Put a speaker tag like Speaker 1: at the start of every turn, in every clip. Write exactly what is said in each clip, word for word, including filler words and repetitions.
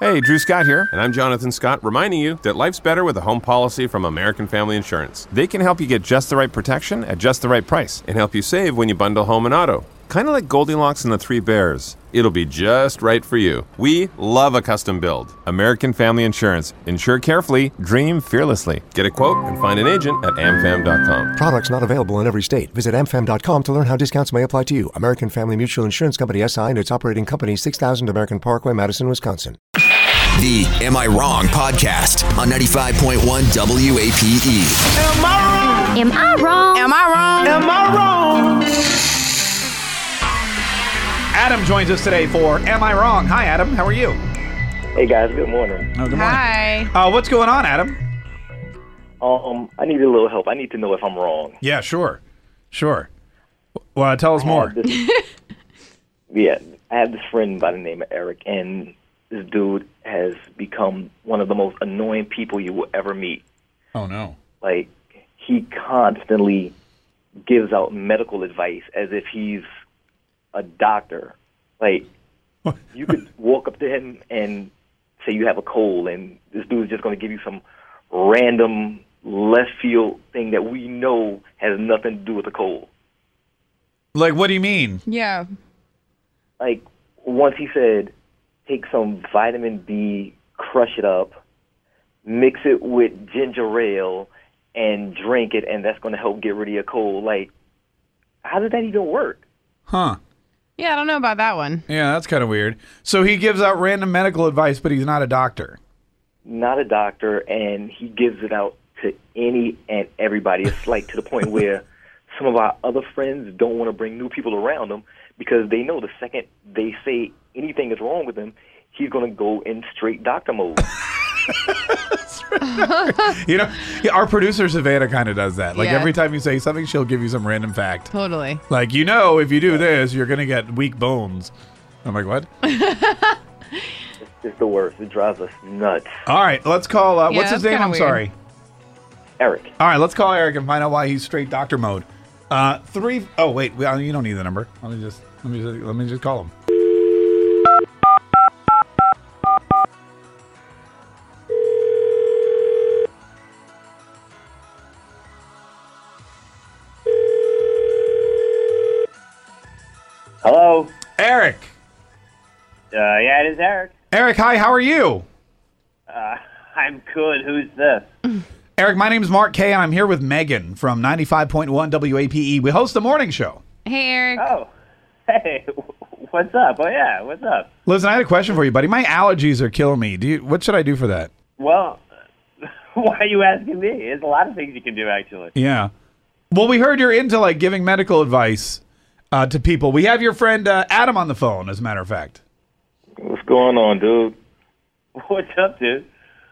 Speaker 1: Hey, Drew Scott here, and I'm Jonathan Scott, reminding you that life's better with a home policy from American Family Insurance. They can help you get just the right protection at just the right price and help you save when you bundle home and auto. Kind of like Goldilocks and the Three Bears. It'll be just right for you. We love a custom build. American Family Insurance. Insure carefully, dream fearlessly. Get a quote and find an agent at am fam dot com.
Speaker 2: Products not available in every state. Visit am fam dot com to learn how discounts may apply to you. American Family Mutual Insurance Company S I and its operating company, six thousand American Parkway, Madison, Wisconsin.
Speaker 3: The Am I Wrong podcast on ninety-five point one W A P E.
Speaker 4: Am I wrong?
Speaker 5: Am I wrong?
Speaker 4: Am I wrong? Am I wrong?
Speaker 6: Adam joins us today for Am I Wrong? Hi, Adam. How are you?
Speaker 7: Hey, guys. Good morning.
Speaker 6: Oh, good morning.
Speaker 5: Hi.
Speaker 6: Uh, what's going on, Adam?
Speaker 7: Um, I need a little help. I need to know if I'm wrong.
Speaker 6: Yeah, sure. Sure. Well, tell us
Speaker 7: I
Speaker 6: more.
Speaker 7: have this- yeah, I have this friend by the name of Eric, and this dude has become one of the most annoying people you will ever meet.
Speaker 6: Oh, no.
Speaker 7: Like, he constantly gives out medical advice as if he's a doctor. Like, you could walk up to him and say you have a cold, and this dude's just going to give you some random left field thing that we know has nothing to do with the cold.
Speaker 6: Like, what do you mean?
Speaker 5: Yeah.
Speaker 7: Like, once he said, take some vitamin B, crush it up, mix it with ginger ale, and drink it, and that's going to help get rid of your cold. Like, how did that even work?
Speaker 6: Huh.
Speaker 5: Yeah, I don't know about that one.
Speaker 6: Yeah, that's kind of weird. So he gives out random medical advice, but he's not a doctor.
Speaker 7: Not a doctor, and he gives it out to any and everybody. It's like to the point where some of our other friends don't want to bring new people around them because they know the second they say anything is wrong with him, he's going to go in straight doctor mode.
Speaker 6: You know, yeah, our producer Savannah kind of does that. Like
Speaker 5: Yeah.
Speaker 6: every time you say something, she'll give you some random fact.
Speaker 5: Totally.
Speaker 6: Like, you know, if you do this, you're going to get weak bones. I'm like, what?
Speaker 7: It's the worst. It drives us nuts.
Speaker 6: All right, let's call, uh,
Speaker 5: Yeah,
Speaker 6: what's his
Speaker 5: that's
Speaker 6: name?
Speaker 5: kinda
Speaker 6: I'm
Speaker 5: weird.
Speaker 6: sorry.
Speaker 7: Eric.
Speaker 6: All right, let's call Eric and find out why he's straight doctor mode. Uh, three, oh, wait, well, you don't need the number. Let me just, let me just, let me just call him.
Speaker 8: Hello.
Speaker 6: Eric.
Speaker 8: Uh, yeah, it is Eric.
Speaker 6: Eric, hi, how are you?
Speaker 8: Uh, I'm good. Who's this?
Speaker 6: Eric, my name's Mark Kay, and I'm here with Megan from ninety-five point one W A P E. We host the morning show.
Speaker 5: Hey, Eric.
Speaker 8: Oh, hey, what's up? Oh yeah, what's up?
Speaker 6: Listen, I had a question for you, buddy. My allergies are killing me. Do you? What should I do for that?
Speaker 8: Well, why are you asking me? There's a lot of things you can do, actually.
Speaker 6: Yeah. Well, we heard you're into like giving medical advice uh, to people. We have your friend uh, Adam on the phone, as a matter of fact.
Speaker 7: What's going on, dude?
Speaker 8: What's up, dude?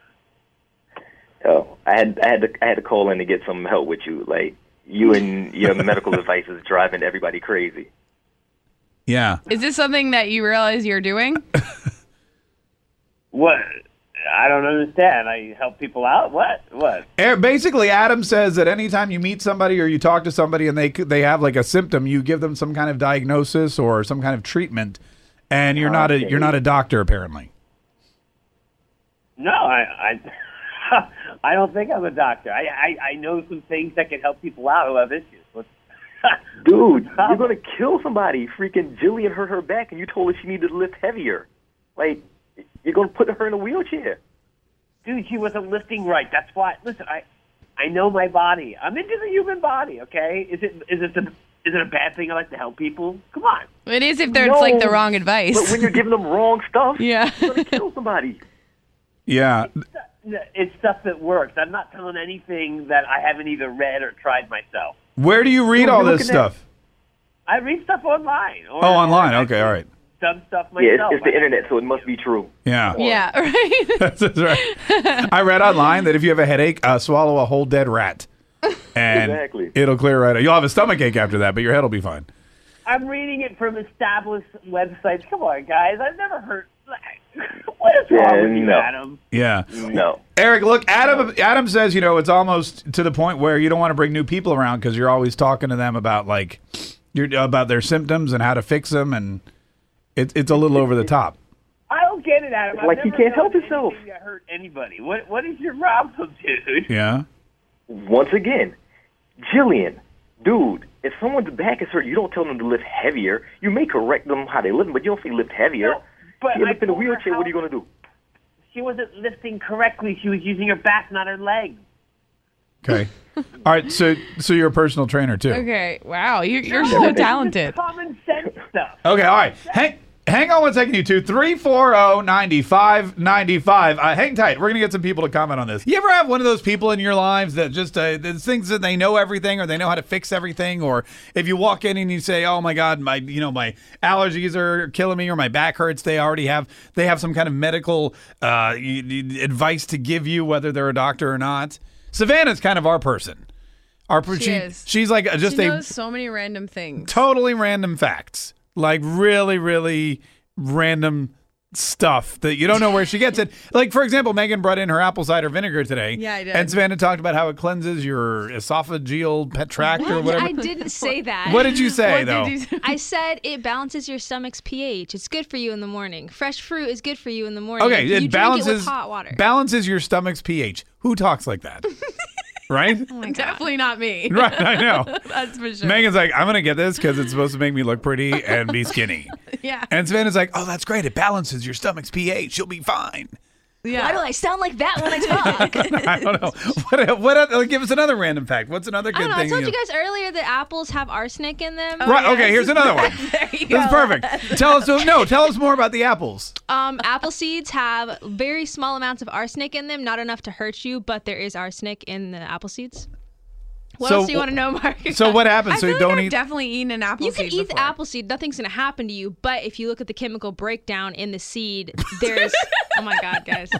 Speaker 7: Oh, I had I had to I had to call in to get some help with you. Like, you and your medical advice is driving everybody crazy.
Speaker 6: Yeah.
Speaker 5: Is this something that you realize you're doing?
Speaker 8: What? I don't understand. I help people out. What? What?
Speaker 6: Er, Basically, Adam says that anytime you meet somebody or you talk to somebody and they they have like a symptom, you give them some kind of diagnosis or some kind of treatment, and you're not a
Speaker 7: Okay.
Speaker 6: you're not a doctor apparently.
Speaker 8: No, I, I, I don't think I'm a doctor. I, I, I know some things that can help people out who have issues. What's,
Speaker 7: Dude, you're going to kill somebody. Freaking Jillian hurt her back, and you told her she needed to lift heavier. Like, you're going to put her in a wheelchair.
Speaker 8: Dude, she wasn't lifting right. That's why. Listen, I, I know my body. I'm into the human body. Okay, is it is it the, is it a bad thing? I like to help people. Come on.
Speaker 5: It is if there's
Speaker 7: No,
Speaker 5: like the wrong advice.
Speaker 7: But when you're giving them wrong stuff,
Speaker 5: Yeah.
Speaker 7: you're going to kill somebody.
Speaker 6: Yeah.
Speaker 8: It's stuff that works. I'm not telling anything that I haven't either read or tried myself.
Speaker 6: Where do you read
Speaker 7: Dude,
Speaker 6: all
Speaker 7: you're
Speaker 6: this
Speaker 7: looking at-
Speaker 6: stuff?
Speaker 8: I read stuff online. Or,
Speaker 6: Oh, online.
Speaker 8: or
Speaker 6: Okay, all right.
Speaker 8: Done stuff
Speaker 7: Yeah,
Speaker 8: myself.
Speaker 7: it's, it's the internet, so it must be true.
Speaker 6: Yeah.
Speaker 5: Yeah, right.
Speaker 6: That's right. I read online that if you have a headache, uh, swallow a whole dead rat, and
Speaker 7: Exactly.
Speaker 6: it'll clear right out. You'll have a stomach ache after that, but your head will be fine.
Speaker 8: I'm reading it from established websites. Come on, guys. I've never heard. What is wrong
Speaker 7: Yeah,
Speaker 8: with you,
Speaker 7: no.
Speaker 8: Adam?
Speaker 6: Yeah.
Speaker 7: No.
Speaker 6: Eric, look, Adam Adam says, you know, it's almost to the point where you don't want to bring new people around because you're always talking to them about like you're about their symptoms and how to fix them, and it, it's a little over the top.
Speaker 8: I don't get it, Adam. I've
Speaker 7: like he
Speaker 8: never
Speaker 7: can't help
Speaker 8: done
Speaker 7: himself.
Speaker 8: anything that hurt anybody. What What is your problem, dude?
Speaker 6: Yeah.
Speaker 7: Once again, Jillian, dude, if someone's back is hurt, you don't tell them to lift heavier. You may correct them how they lift, but you don't say lift heavier.
Speaker 8: No, but
Speaker 7: you
Speaker 8: I
Speaker 7: lift in a
Speaker 8: told her
Speaker 7: wheelchair,
Speaker 8: how-
Speaker 7: what are you going to do?
Speaker 8: She wasn't lifting correctly. She was using her back, not her legs.
Speaker 6: Okay. All right. So, so you're a personal trainer too.
Speaker 5: Okay. Wow. You, you're so talented.
Speaker 8: Common sense stuff.
Speaker 6: Okay. All right. Hang, hang on one second, you two. three four zero, nine five nine five. Uh, hang tight. We're going to get some people to comment on this. You ever have one of those people in your lives that just, uh, there's things that they know everything or they know how to fix everything? Or if you walk in and you say, oh my God, my, you know, my allergies are killing me or my back hurts. They already have, they have some kind of medical uh, y- y- advice to give you, whether they're a doctor or not. Savannah's kind of our person. Our per-
Speaker 5: She
Speaker 6: she,
Speaker 5: is.
Speaker 6: She's like just
Speaker 5: She
Speaker 6: a
Speaker 5: knows so many random things.
Speaker 6: totally random facts, like really, really random stuff that you don't know where she gets it. Like, for example, Megan brought in her apple cider vinegar today.
Speaker 5: Yeah, I did.
Speaker 6: And Savannah talked about how it cleanses your esophageal pet tract or whatever.
Speaker 9: I didn't say that.
Speaker 6: What did you say,
Speaker 5: What
Speaker 6: though?
Speaker 5: did you say?
Speaker 9: I said it balances your stomach's pH. It's good for you in the morning. Fresh fruit is good for you in the morning.
Speaker 6: Okay,
Speaker 9: you
Speaker 6: it
Speaker 9: drink
Speaker 6: balances
Speaker 9: it with hot water.
Speaker 6: balances your stomach's pH. Who talks like that? Right?
Speaker 5: Definitely not me.
Speaker 6: Right, I know.
Speaker 5: That's for sure.
Speaker 6: Megan's like, I'm going to get this because it's supposed to make me look pretty and be skinny.
Speaker 5: Yeah.
Speaker 6: And Savannah's like, oh, that's great. It balances your stomach's pH. You'll be fine.
Speaker 5: Yeah.
Speaker 9: Why do I sound like that when I talk?
Speaker 6: I don't know. What, what, other- give us another random fact. What's another
Speaker 9: I
Speaker 6: good
Speaker 9: don't know. I
Speaker 6: thing?
Speaker 9: told you guys earlier that apples have arsenic in them.
Speaker 6: Right. Okay. Here's another one.
Speaker 5: There you
Speaker 6: This is
Speaker 5: go.
Speaker 6: perfect. Tell us. No. Tell us more about the apples.
Speaker 9: Um, apple seeds have very small amounts of arsenic in them, not enough to hurt you, but there is arsenic in the apple seeds.
Speaker 5: What
Speaker 6: So-
Speaker 5: else do you want to know, Mark?
Speaker 6: So what happens?
Speaker 5: I
Speaker 6: So
Speaker 5: feel
Speaker 6: you
Speaker 5: like
Speaker 6: don't
Speaker 5: I've
Speaker 6: eat-
Speaker 5: definitely eaten an apple
Speaker 9: You can
Speaker 5: seed
Speaker 9: eat the
Speaker 5: before.
Speaker 9: apple seed, nothing's gonna happen to you. But if you look at the chemical breakdown in the seed, there's oh my god, guys.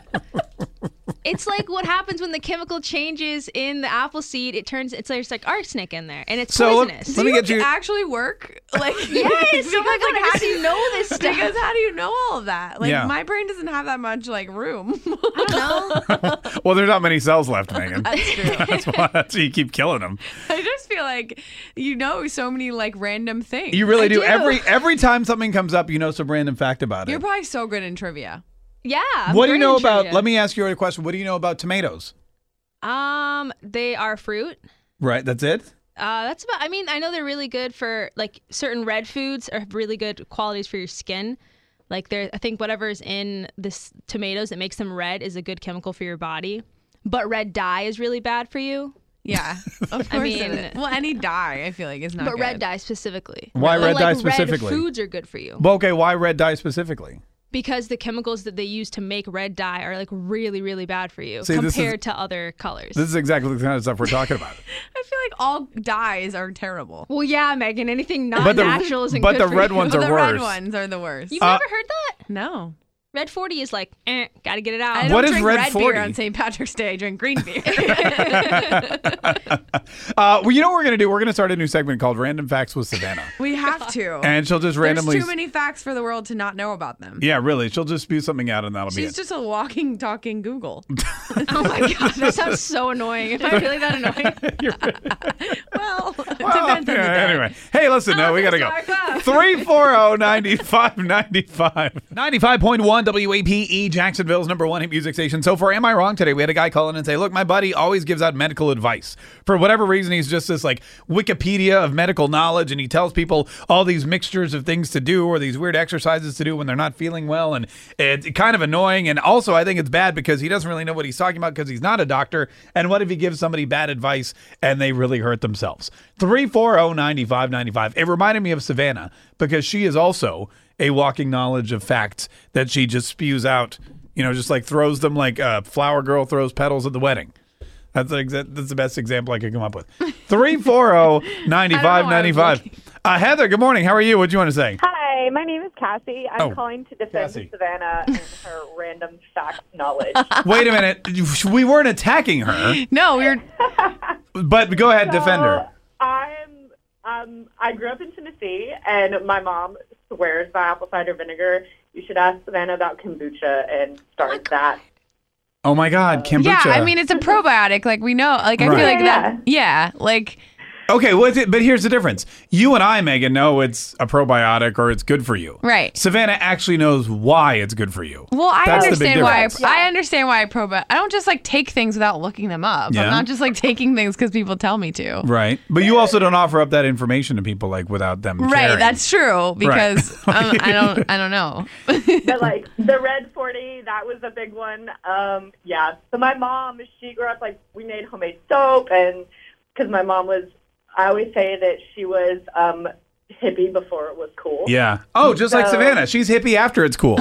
Speaker 9: It's like what happens when the chemical changes in the apple seed. It turns it's there's like arsenic in there, and it's
Speaker 6: So let-
Speaker 9: poisonous.
Speaker 6: let me get
Speaker 5: Do
Speaker 6: you-
Speaker 5: actually work? Like
Speaker 9: Yes.
Speaker 5: because,
Speaker 9: Oh my God,
Speaker 5: like,
Speaker 9: how
Speaker 5: how
Speaker 9: do you know this stuff?
Speaker 5: Because how do you know all of that? Like
Speaker 6: Yeah.
Speaker 5: my brain doesn't have that much like room.
Speaker 9: I don't know.
Speaker 6: Well, there's not many cells left, Megan.
Speaker 5: That's true.
Speaker 6: That's why, that's why you keep killing them.
Speaker 5: I just feel like you know so many like random things.
Speaker 6: You really
Speaker 9: I
Speaker 6: do.
Speaker 9: do.
Speaker 6: Every every time something comes up, you know some random fact about it.
Speaker 5: You're probably so good in trivia.
Speaker 9: Yeah. I'm
Speaker 6: What do you
Speaker 9: great
Speaker 6: know
Speaker 9: in
Speaker 6: about?
Speaker 9: trivia.
Speaker 6: Let me ask you a question. What do you know about tomatoes?
Speaker 9: Um, they are fruit.
Speaker 6: Right. That's it.
Speaker 9: Uh, that's about. I mean, I know they're really good for like certain red foods are really good qualities for your skin. Like there, I think whatever's in this tomatoes that makes them red is a good chemical for your body. But red dye is really bad for you.
Speaker 5: Yeah, of course.
Speaker 9: I
Speaker 5: it
Speaker 9: mean-
Speaker 5: is. Well, any dye I feel like is not.
Speaker 9: but
Speaker 5: good.
Speaker 9: red dye specifically.
Speaker 6: Why
Speaker 9: But,
Speaker 6: red
Speaker 9: like,
Speaker 6: dye specifically?
Speaker 9: Red foods are good for you
Speaker 6: Well, okay. Why red dye specifically?
Speaker 9: because the chemicals that they use to make red dye are like really, really bad for you
Speaker 6: See, this is-
Speaker 9: compared to other colors.
Speaker 6: This is exactly the kind of stuff we're talking about.
Speaker 5: I feel like all dyes are terrible.
Speaker 9: well, yeah, Megan. Anything not
Speaker 6: But the-
Speaker 9: natural isn't
Speaker 6: but
Speaker 9: good
Speaker 6: the
Speaker 9: for
Speaker 6: red
Speaker 9: you.
Speaker 6: ones
Speaker 5: But
Speaker 6: are
Speaker 5: the red
Speaker 6: worse.
Speaker 5: ones are the worst.
Speaker 9: You've
Speaker 6: Uh,
Speaker 9: never heard that?
Speaker 5: No.
Speaker 9: Red forty is like, eh, gotta get it out.
Speaker 5: I don't
Speaker 6: What is
Speaker 5: drink
Speaker 6: red
Speaker 5: red
Speaker 6: forty?
Speaker 5: beer on Saint Patrick's Day. I drink green beer.
Speaker 6: Uh, well, you know what we're gonna do? We're gonna start a new segment called Random Facts with Savannah,
Speaker 5: we have to.
Speaker 6: and she'll just randomly.
Speaker 5: There's too many facts for the world to not know about them.
Speaker 6: Yeah, really. She'll just spew something out, and that'll be
Speaker 5: She's
Speaker 6: it.
Speaker 5: just a walking, talking Google.
Speaker 9: Oh my god, that sounds so annoying. If I really that annoying.
Speaker 5: Well, it
Speaker 6: Well,
Speaker 5: depends on the
Speaker 6: yeah,
Speaker 5: day.
Speaker 6: anyway, hey, listen, no, we gotta go. three four zero, nine five nine five. ninety-five point one W A P E, Jacksonville's number one hit music station. So for Am I Wrong today, we had a guy call in and say, look, my buddy always gives out medical advice. For whatever reason, he's just this like Wikipedia of medical knowledge, and he tells people all these mixtures of things to do or these weird exercises to do when they're not feeling well, and it's kind of annoying. And also, I think it's bad because he doesn't really know what he's talking about because he's not a doctor. And what if he gives somebody bad advice and they really hurt themselves? three four zero, nine five nine five. It reminded me of Savannah because she is also a walking knowledge of facts that she just spews out, you know, just like throws them like a flower girl throws petals at the wedding. That's the, exa- that's the best example I could come up with. three four zero, nine five nine five. Uh, Heather, good morning. How are you? What do you want to say?
Speaker 10: Hi, my name is Cassie. I'm
Speaker 6: Oh,
Speaker 10: calling to defend
Speaker 6: Cassie.
Speaker 10: Savannah and her random fact knowledge.
Speaker 6: Wait a minute. We weren't attacking her,
Speaker 5: No, we're.
Speaker 6: but go ahead, defend her.
Speaker 10: So, I'm um I grew up in Tennessee, and my mom swears by apple cider vinegar. You should ask Savannah about kombucha and start that.
Speaker 6: Oh my God, kombucha.
Speaker 5: Yeah, I mean it's a probiotic. Like we know. Like I
Speaker 6: Right.
Speaker 5: feel like
Speaker 10: Yeah,
Speaker 5: that. Yeah, like
Speaker 6: Okay, well, it, but here's the difference. You and I, Megan, know it's a probiotic or it's good for you.
Speaker 5: Right.
Speaker 6: Savannah actually knows why it's good for you.
Speaker 5: Well, I
Speaker 6: That's the big
Speaker 5: understand why. I,
Speaker 6: difference.
Speaker 5: I understand why I probe. I don't just like take things without looking them up.
Speaker 6: Yeah.
Speaker 5: I'm not just like taking things because people tell me to.
Speaker 6: Right. But you also don't offer up that information to people like without them
Speaker 5: Right.
Speaker 6: caring.
Speaker 5: That's true because
Speaker 6: Right.
Speaker 5: um, I don't. I don't know.
Speaker 10: But like the Red forty, that was a big one. Um, yeah. So my mom, she grew up like we made homemade soap, and because my mom was, I always say that she was um, hippie before it was cool.
Speaker 6: Yeah. Oh, just like
Speaker 10: So-
Speaker 6: Savannah. She's hippie after it's cool.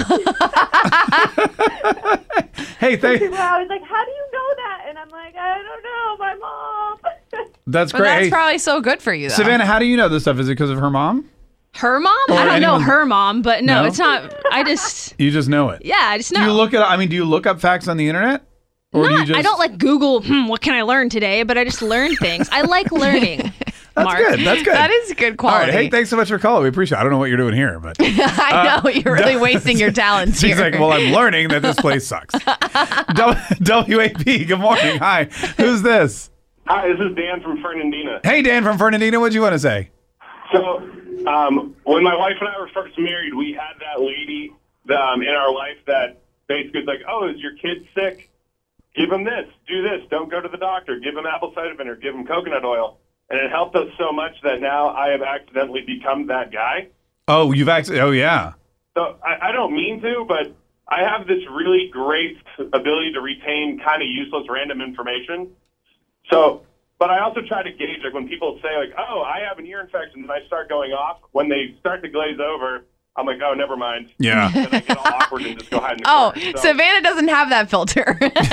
Speaker 6: Hey, thank.
Speaker 10: People are always like, "How do you know that?" And I'm like, "I don't know, my mom."
Speaker 6: That's
Speaker 5: But
Speaker 6: great.
Speaker 5: that's
Speaker 6: Hey,
Speaker 5: probably so good for you, though.
Speaker 6: Savannah, how do you know this stuff? Is it because of her mom?
Speaker 9: Her mom?
Speaker 6: Or
Speaker 9: I don't know
Speaker 6: anyone-
Speaker 9: her mom, but no,
Speaker 6: No?
Speaker 9: it's not. I just,
Speaker 6: You just know it.
Speaker 9: yeah, I just know.
Speaker 6: Do you look at? I mean, do you look up facts on the internet? Or do you
Speaker 9: Not,
Speaker 6: just?
Speaker 9: I don't like Google, hmm, what can I learn today? But I just learn things. I like learning.
Speaker 6: That's
Speaker 9: Mark.
Speaker 6: good. That's good.
Speaker 5: That is good
Speaker 6: All right.
Speaker 5: quality.
Speaker 6: Hey, thanks so much for calling. We appreciate it. I don't know what you're doing here, but
Speaker 5: I know you're really wasting your talents
Speaker 6: she's
Speaker 5: here.
Speaker 6: like, well, I'm learning that this place sucks. W- W A P, good morning. Hi. Who's this?
Speaker 11: Hi, this is Dan from Fernandina.
Speaker 6: Hey, Dan from Fernandina. What'd you want to say?
Speaker 11: So, um, when my wife and I were first married, we had that lady um, in our life that basically was like, oh, is your kid sick? Give him this, do this, don't go to the doctor, give him apple cider vinegar, give him coconut oil. And it helped us so much that now I have accidentally become that guy.
Speaker 6: Oh, you've actually. Oh, yeah.
Speaker 11: So I, I don't mean to, but I have this really great ability to retain kind of useless random information. So, but I also try to gauge, like when people say like, oh, I have an ear infection, and I start going off, when they start to glaze over, I'm like, oh, never mind.
Speaker 6: Yeah.
Speaker 11: And I get all awkward and just go hide in the
Speaker 5: Oh,
Speaker 11: corner. So,
Speaker 5: Savannah doesn't have that filter.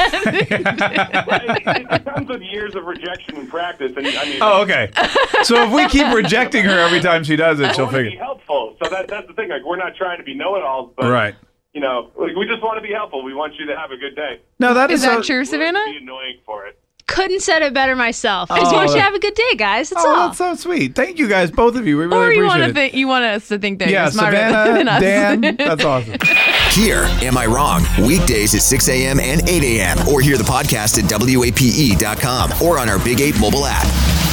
Speaker 11: it, it comes with years of rejection and practice. And I mean,
Speaker 6: Oh, okay. So if we keep rejecting her every time she does it,
Speaker 11: I
Speaker 6: she'll
Speaker 11: want to be
Speaker 6: figure.
Speaker 11: helpful. So that that's the thing. Like, we're not trying to be know-it-alls, but
Speaker 6: Right.
Speaker 11: you know, like, we just want to be helpful. We want you to have a good day.
Speaker 6: No, that
Speaker 5: Is
Speaker 6: is
Speaker 5: that
Speaker 6: so-
Speaker 5: true, Savannah?
Speaker 11: Be annoying for it.
Speaker 9: Couldn't said it better myself. I just
Speaker 6: Oh,
Speaker 9: want you
Speaker 6: that-
Speaker 9: to have a good day, guys. That's
Speaker 6: Oh,
Speaker 9: all.
Speaker 6: that's so sweet. Thank you guys, both of you. We really
Speaker 5: or you
Speaker 6: appreciate
Speaker 5: want to
Speaker 6: it.
Speaker 5: think you want us to think that
Speaker 6: Yeah,
Speaker 5: you're smarter
Speaker 6: Savannah,
Speaker 5: than us.
Speaker 6: Dan, that's awesome.
Speaker 3: Hear Am I Wrong? Weekdays at six a.m. and eight a.m. Or hear the podcast at W A P E dot com or on our Big eight mobile app.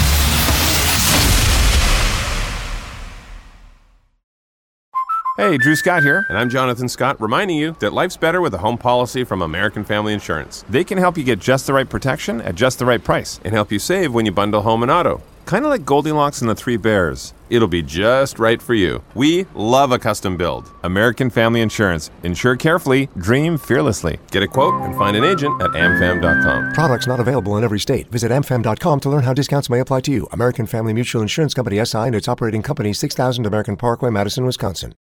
Speaker 1: Hey, Drew Scott here, and I'm Jonathan Scott, reminding you that life's better with a home policy from American Family Insurance. They can help you get just the right protection at just the right price and help you save when you bundle home and auto. Kind of like Goldilocks and the Three Bears. It'll be just right for you. We love a custom build. American Family Insurance. Insure carefully, dream fearlessly. Get a quote and find an agent at am fam dot com.
Speaker 2: Products not available in every state. Visit am fam dot com to learn how discounts may apply to you. American Family Mutual Insurance Company S I and its operating company, six thousand American Parkway, Madison, Wisconsin.